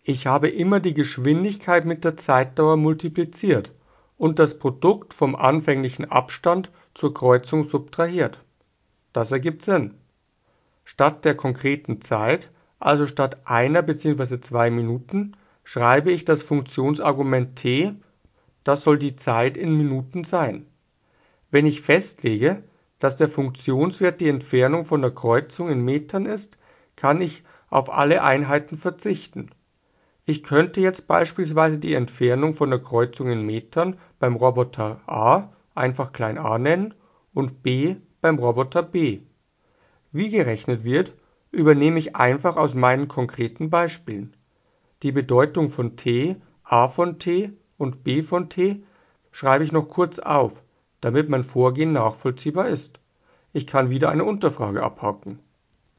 Ich habe immer die Geschwindigkeit mit der Zeitdauer multipliziert und das Produkt vom anfänglichen Abstand zur Kreuzung subtrahiert. Das ergibt Sinn. Statt der konkreten Zeit, also statt 1 bzw. 2 Minuten, schreibe ich das Funktionsargument t, das soll die Zeit in Minuten sein. Wenn ich festlege, dass der Funktionswert die Entfernung von der Kreuzung in Metern ist, kann ich auf alle Einheiten verzichten. Ich könnte jetzt beispielsweise die Entfernung von der Kreuzung in Metern beim Roboter A einfach klein a nennen und b beim Roboter B. Wie gerechnet wird, übernehme ich einfach aus meinen konkreten Beispielen. Die Bedeutung von t, a von t und b von t schreibe ich noch kurz auf, damit mein Vorgehen nachvollziehbar ist. Ich kann wieder eine Unterfrage abhaken.